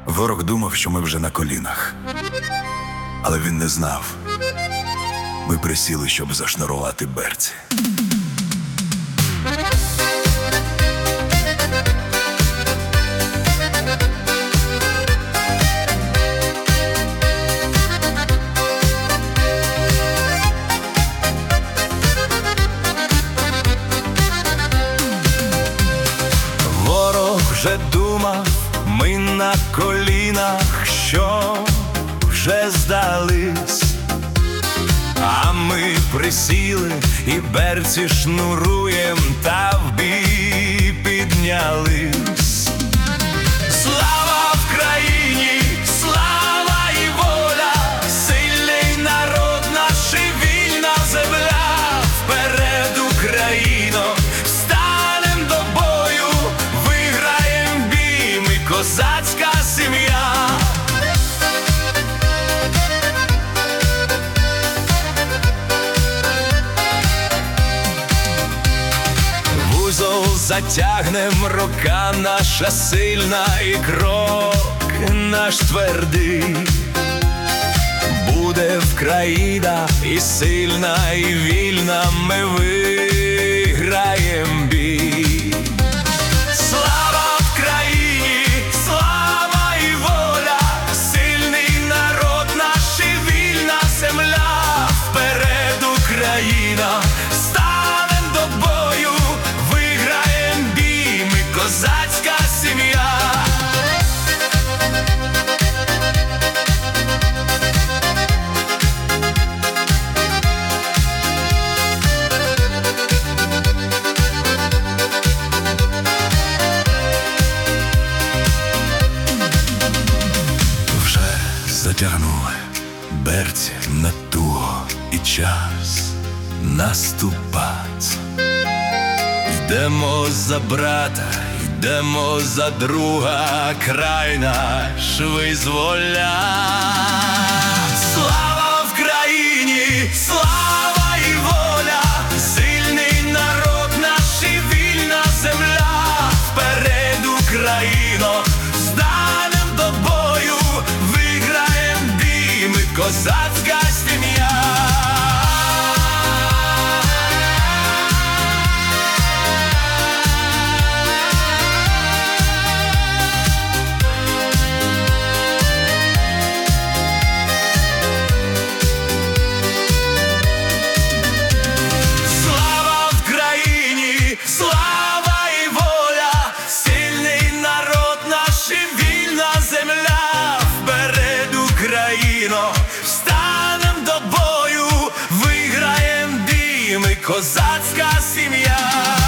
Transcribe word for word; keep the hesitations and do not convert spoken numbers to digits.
Ворог думав, що ми вже на колінах, але він не знав. Ми присіли, щоб зашнурувати берці. Ворог вже думав, ми на колінах, що вже здались, а ми присіли і берці шнуруєм, та в бій піднялись. Слава Вкраїні, слава і воля, сильний народ наш і вільна земля. Вперед, Україно, станем до бою, виграєм бій, ми козацька сім'я. Вузол затягнем, рука наша сильна і крок наш твердий. Буде Вкраїна і сильна, і вільна, ми виграєм бій. Слава Вкраїні, слава і воля, сильний народ наш і вільна земля. Вперед, Україна, станем до бою, виграєм бій, ми козацька сім'я. Затягнули берці на туго, і час наступать. Йдемо за брата, йдемо за друга, край наш визволять. Слава Вкраїні, слава і воля, сильний народ наш і вільна земля. Вперед, Україно, станем до бою, виграєм бій, ми козацька сім'я. Слава Вкраїні, слава і воля, сильний народ наш і вільна земля. Вперед, Україно, станем до бою, виграєм бій, ми козацька сім'я.